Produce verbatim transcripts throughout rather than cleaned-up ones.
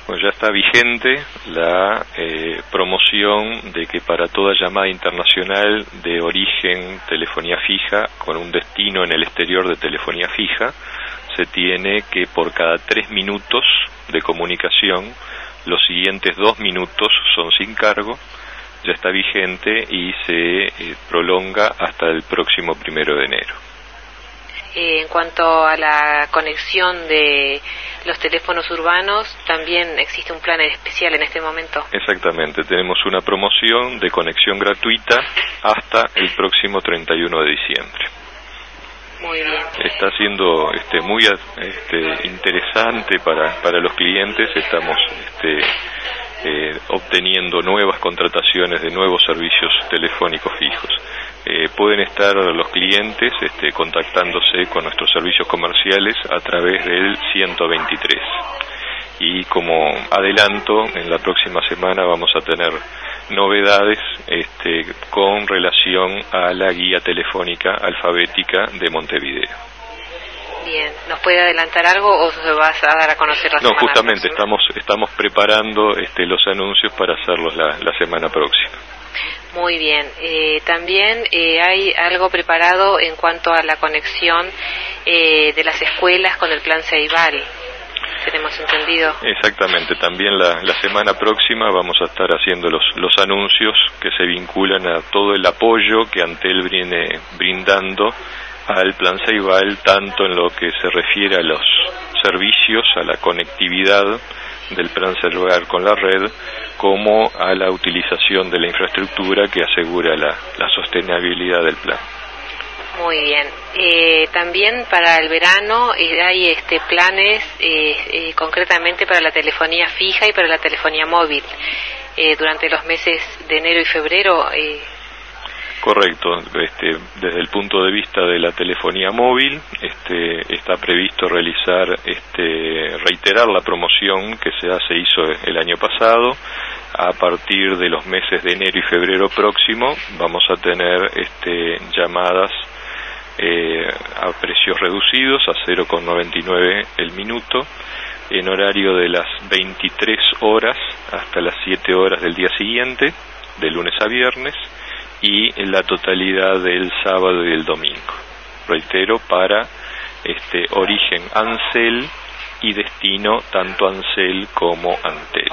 Bueno, ya está vigente la eh, promoción de que para toda llamada internacional de origen telefonía fija con un destino en el exterior de telefonía fija, se tiene que por cada tres minutos de comunicación, los siguientes dos minutos son sin cargo. Ya está vigente y se eh, prolonga hasta el próximo primero de enero. Eh, en cuanto a la conexión de los teléfonos urbanos, también existe un plan especial en este momento. Exactamente, tenemos una promoción de conexión gratuita hasta el próximo treinta y uno de diciembre. Muy bien. Está siendo este, muy este, interesante para, para los clientes. Estamos este, eh, obteniendo nuevas contrataciones de nuevos servicios telefónicos fijos. Eh, pueden estar los clientes este, contactándose con nuestros servicios comerciales a través del ciento veintitrés. Y como adelanto, en la próxima semana vamos a tener novedades este, con relación a la guía telefónica alfabética de Montevideo. Bien, ¿nos puede adelantar algo o se vas a dar a conocer la no, semana justamente próxima? estamos estamos preparando este, los anuncios para hacerlos la, la semana próxima. Muy bien. Eh, también eh, hay algo preparado en cuanto a la conexión eh, de las escuelas con el plan Ceibal. Tenemos entendido. Exactamente, también la, la semana próxima vamos a estar haciendo los, los anuncios que se vinculan a todo el apoyo que Antel viene brindando al plan Ceibal, tanto en lo que se refiere a los servicios, a la conectividad del plan Ceibal con la red, como a la utilización de la infraestructura que asegura la, la sostenibilidad del plan. Muy bien. Eh, también para el verano eh, hay este planes eh, eh, concretamente para la telefonía fija y para la telefonía móvil eh, durante los meses de enero y febrero. Eh... Correcto. Este, desde el punto de vista de la telefonía móvil, este, está previsto realizar, este, reiterar la promoción que se hace, hizo el año pasado. A partir de los meses de enero y febrero próximo vamos a tener este, llamadas Eh, a precios reducidos, a cero coma noventa y nueve el minuto, en horario de las veintitrés horas hasta las siete horas del día siguiente, de lunes a viernes, y en la totalidad del sábado y del domingo. Reitero, para este origen Ancel y destino tanto Ancel como Antel.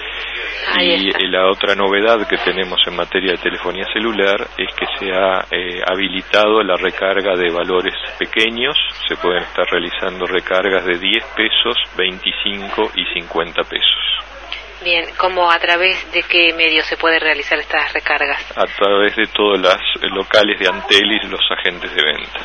Y la otra novedad que tenemos en materia de telefonía celular es que se ha eh, habilitado la recarga de valores pequeños. Se pueden estar realizando recargas de diez pesos, veinticinco y cincuenta pesos. Bien, ¿cómo, a través de qué medio se puede realizar estas recargas? A través de todos los locales de Antel y los agentes de venta.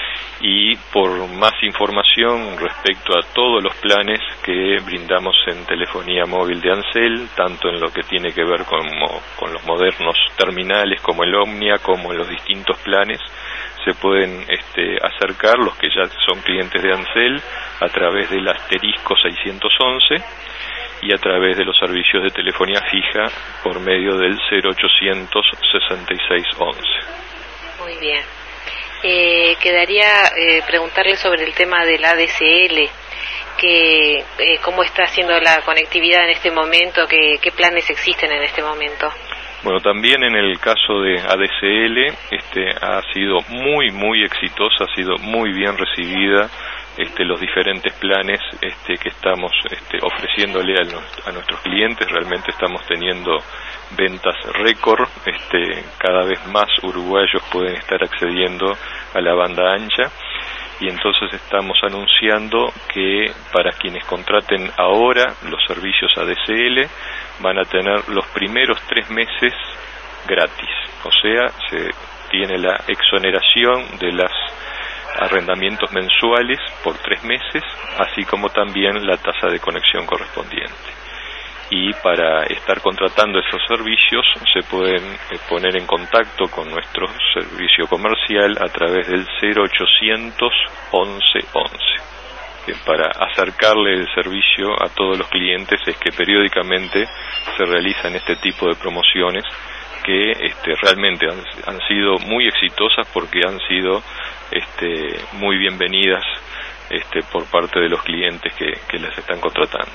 Y por más información respecto a todos los planes que brindamos en telefonía móvil de Ancel, tanto en lo que tiene que ver con, con los modernos terminales como el Omnia, como en los distintos planes, se pueden este, acercar los que ya son clientes de Ancel a través del asterisco seiscientos once y a través de los servicios de telefonía fija por medio del cero ochocientos sesenta y seis once. Muy bien. Eh, quedaría eh, preguntarle sobre el tema del A D S L, que, eh, cómo está haciendo la conectividad en este momento, que, qué planes existen en este momento. Bueno, también en el caso de A D S L este, ha sido muy, muy exitosa, ha sido muy bien recibida este, los diferentes planes este, que estamos este, ofreciéndole a, los, a nuestros clientes. Realmente estamos teniendo ventas récord, este, cada vez más uruguayos pueden estar accediendo a la banda ancha, y entonces estamos anunciando que para quienes contraten ahora los servicios A D S L van a tener los primeros tres meses gratis, o sea, se tiene la exoneración de los arrendamientos mensuales por tres meses, así como también la tasa de conexión correspondiente. Y para estar contratando esos servicios se pueden eh, poner en contacto con nuestro servicio comercial a través del cero ochocientos once once. Que para acercarle el servicio a todos los clientes es que periódicamente se realizan este tipo de promociones que este, realmente han, han sido muy exitosas porque han sido este, muy bienvenidas este, por parte de los clientes que, que las están contratando.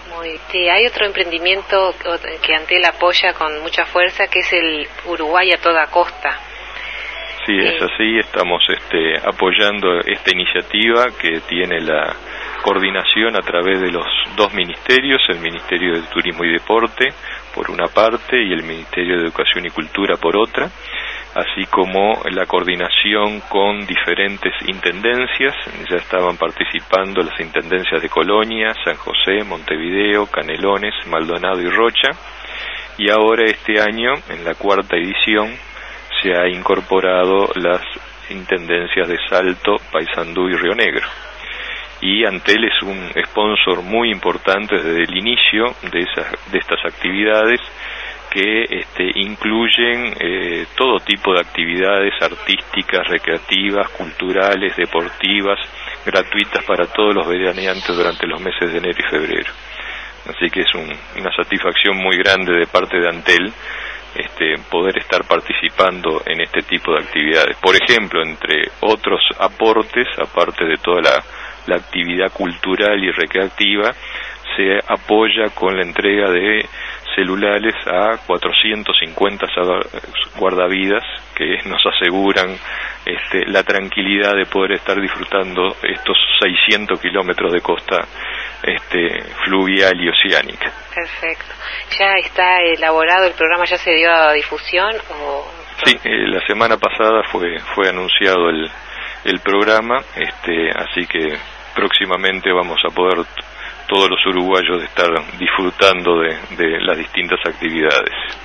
Muy, sí, hay otro emprendimiento que Antel apoya con mucha fuerza, que es el Uruguay a toda costa. Sí, eh. es así, estamos este, apoyando esta iniciativa que tiene la coordinación a través de los dos ministerios, el Ministerio de Turismo y Deporte por una parte y el Ministerio de Educación y Cultura por otra, así como la coordinación con diferentes intendencias. Ya estaban participando las intendencias de Colonia, San José, Montevideo, Canelones, Maldonado y Rocha, y ahora este año, en la cuarta edición, se ha incorporado las intendencias de Salto, Paysandú y Río Negro. Y Antel es un sponsor muy importante desde el inicio de esas de estas actividades, que este, incluyen eh, todo tipo de actividades artísticas, recreativas, culturales, deportivas, gratuitas para todos los veraneantes durante los meses de enero y febrero. Así que es un, una satisfacción muy grande de parte de Antel este, poder estar participando en este tipo de actividades. Por ejemplo, entre otros aportes, aparte de toda la, la actividad cultural y recreativa, se apoya con la entrega de celulares a cuatrocientos cincuenta guardavidas que nos aseguran este, la tranquilidad de poder estar disfrutando estos seiscientos kilómetros de costa este, fluvial y oceánica. Perfecto. ¿Ya está elaborado el programa? ¿Ya se dio a difusión? O... Sí, eh, la semana pasada fue fue anunciado el, el programa, este, así que próximamente vamos a poder todos los uruguayos de estar disfrutando de, de las distintas actividades.